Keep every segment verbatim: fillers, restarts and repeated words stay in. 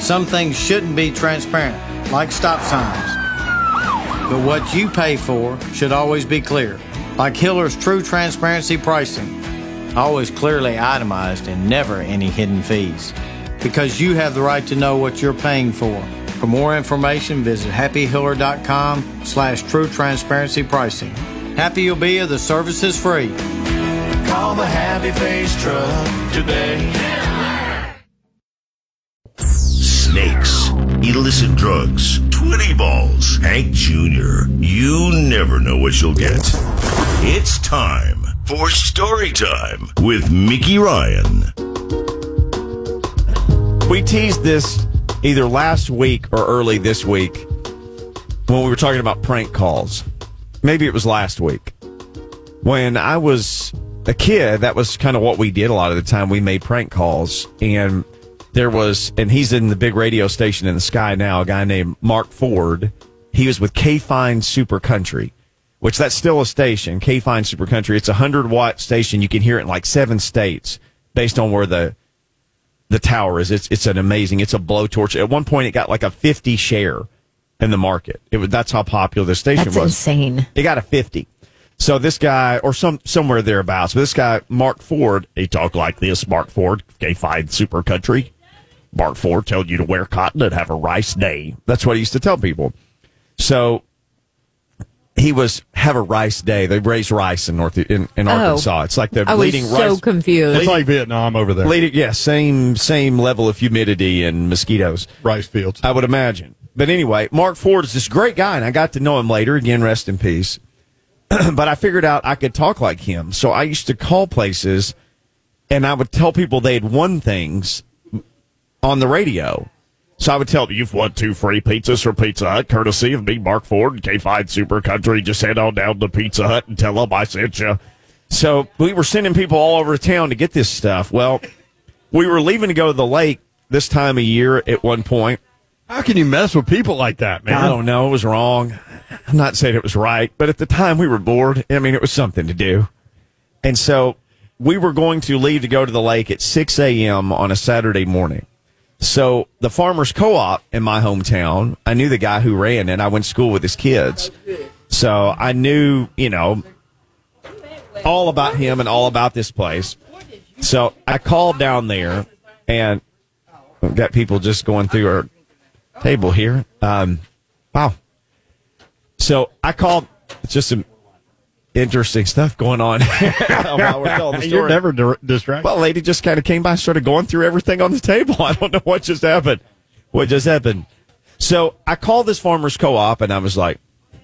some things shouldn't be transparent, like stop signs. But what you pay for should always be clear, like Hiller's True Transparency Pricing. Always clearly itemized and never any hidden fees. Because you have the right to know what you're paying for. For more information, visit happy hiller dot com slash true transparency pricing. Happy you'll be if the service is free. Call the Happy Face Truck today. Snakes, illicit drugs, twenty balls, Hank Junior You never know what you'll get. It's time for Story Time with Mickey Ryan. We teased this either last week or early this week when we were talking about prank calls. Maybe it was last week. When I was a kid, that was kind of what we did a lot of the time. We made prank calls, and there was, and he's in the big radio station in the sky now, a guy named Mark Ford. He was with K-Fine Super Country, which that's still a station, K-Fine Super Country. It's a one hundred watt station. You can hear it in like seven states based on where the the tower is. It's it's an amazing, it's a blowtorch. At one point, it got like a fifty share in the market. It was, that's how popular the station That's was. That's insane. It got a fifty. So this guy, or some somewhere thereabouts, but this guy, Mark Ford, he talked like this, Mark Ford, K-Fine Super Country. Mark Ford told you to wear cotton and have a rice day. That's what he used to tell people. So he was, have a rice day. They raise rice in North in, in Arkansas. Oh, It's like the I was leading so rice. confused. It's like Vietnam over there. Leading, yeah, same same level of humidity and mosquitoes. Rice fields. I would imagine. But anyway, Mark Ford is this great guy, and I got to know him later. Again, rest in peace. But I figured out I could talk like him. So I used to call places, and I would tell people they had won things on the radio. So I would tell them, you've won two free pizzas from Pizza Hut, courtesy of me, Mark Ford, and K-Fine Super Country. Just head on down to Pizza Hut and tell them I sent you. So we were sending people all over town to get this stuff. Well, we were leaving to go to the lake this time of year at one point. How can you mess with people like that, man? I don't know. It was wrong. I'm not saying it was right, but at the time we were bored. I mean, it was something to do. And so we were going to leave to go to the lake at six a.m. on a Saturday morning. So the Farmers Co-op in my hometown, I knew the guy who ran it. I went to school with his kids. So I knew, you know, all about him and all about this place. So I called down there, and we've got people just going through our table here. Um, wow. So I called. It's just some interesting stuff going on while we're telling the story. You're never di- distracted. Well, a lady just kind of came by, started going through everything on the table. I don't know what just happened. What just happened? So I called this Farmers Co-op, and I was like,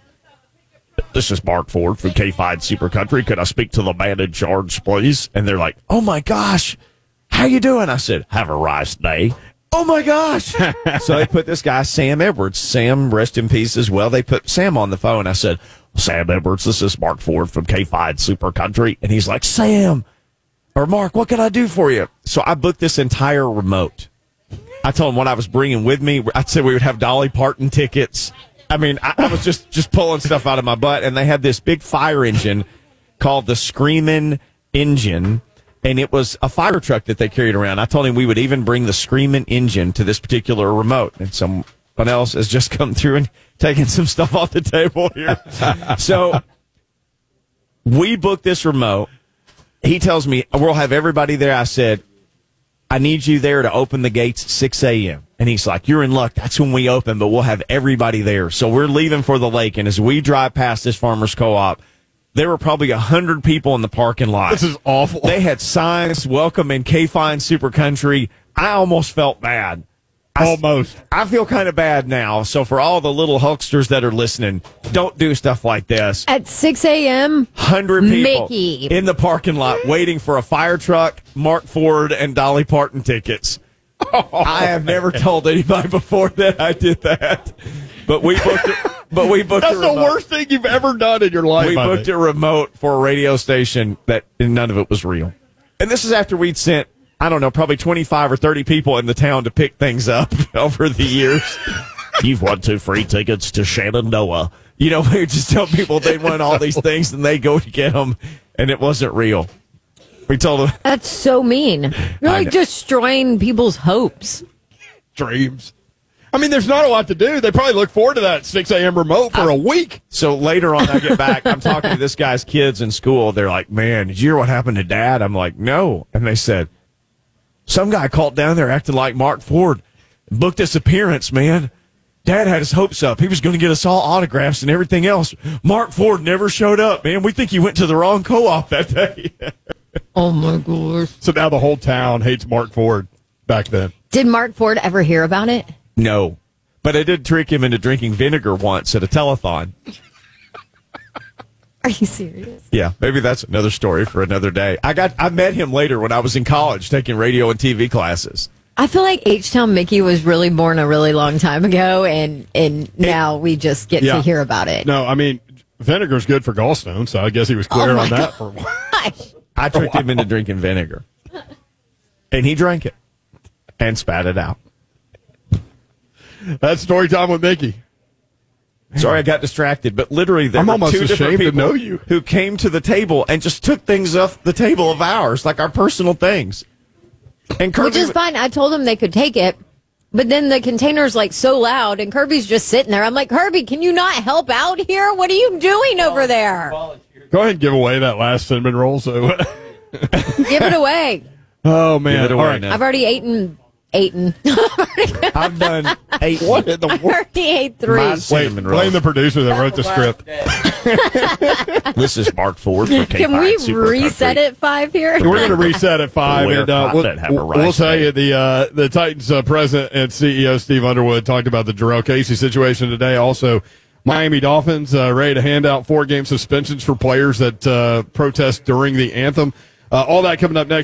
this is Mark Ford from K-Fine Super Country. Could I speak to the man in charge, please? And they're like, oh, my gosh, how you doing? I said, have a rice day. Oh, my gosh. So they put this guy, Sam Edwards. Sam, rest in peace as well. They put Sam on the phone. I said, Sam Edwards, this is Mark Ford from K-Fine Super Country. And he's like, Sam, or Mark, what can I do for you? So I booked this entire remote. I told him what I was bringing with me. I said we would have Dolly Parton tickets. I mean, I, I was just, just pulling stuff out of my butt. And they had this big fire engine called the Screamin' Engine. And it was a fire truck that they carried around. I told him we would even bring the Screamin' Engine to this particular remote. And someone else has just come through and taken some stuff off the table here. So we booked this remote. He tells me, we'll have everybody there. I said, I need you there to open the gates at six a.m. And he's like, you're in luck. That's when we open, but we'll have everybody there. So we're leaving for the lake. And as we drive past this Farmers Co-op, there were probably a hundred people in the parking lot. This is awful. They had signs welcoming K-Fine Super Country. I almost felt bad. Almost. I, I feel kind of bad now. So for all the little hucksters that are listening, don't do stuff like this. At six a.m., Hundred people Mickey. in the parking lot waiting for a fire truck, Mark Ford, and Dolly Parton tickets. I have never told anybody before that I did that, but we booked it. But we booked That's a the remote. worst thing you've ever done in your life. We I booked think. a remote for a radio station that and none of it was real. And this is after we'd sent, I don't know, probably twenty-five or thirty people in the town to pick things up over the years. You've won two free tickets to Shenandoah. You know, we would just tell people they'd won all these things and they go to get them, and it wasn't real. We told them. That's so mean. You're I like know. destroying people's hopes. Dreams. I mean, there's not a lot to do. They probably look forward to that six a.m. remote for a week. So later on, I get back. I'm talking to this guy's kids in school. They're like, man, did you hear what happened to Dad? I'm like, no. And they said, some guy called down there acting like Mark Ford, booked this appearance, man. Dad had his hopes up. He was going to get us all autographs and everything else. Mark Ford never showed up, man. We think he went to the wrong co-op that day. Oh, my gosh. So now the whole town hates Mark Ford back then. Did Mark Ford ever hear about it? No. But I did trick him into drinking vinegar once at a telethon. Are you serious? Yeah, maybe that's another story for another day. I got I met him later when I was in college taking radio and T V classes. I feel like H-Town Mickey was really born a really long time ago, and, and now we just get Yeah. to hear about it. No, I mean, vinegar's good for gallstones, so I guess he was clear Oh my on that for a while. Gosh. I tricked him into drinking vinegar. And he drank it and spat it out. That's story time with Mickey. Sorry, I got distracted, but literally there I'm were almost two different ashamed to people know you. who came to the table and just took things off the table of ours, like our personal things. And Kirby, Which is fine. I told them they could take it, but then the container's like so loud, and Kirby's just sitting there. I'm like, Kirby, can you not help out here? What are you doing over there? Go ahead and give away that last cinnamon roll. So, Give it away. oh man, Give it away all right. now. I've already eaten, eaten. I've done eight. What in the I world? already ate three. My- Wait, cinnamon blame rolls. the producer that wrote the script. This is Mark Ford for K Can we Super reset Country. at five here? We're going to reset at five, Where and uh, we'll, content have a we'll rice tell day. you the uh, the Titans uh, president and C E O Steve Underwood talked about the Jarrell Casey situation today. Also, Miami Dolphins uh, ready to hand out four game suspensions for players that uh, protest during the anthem. Uh, all that coming up next.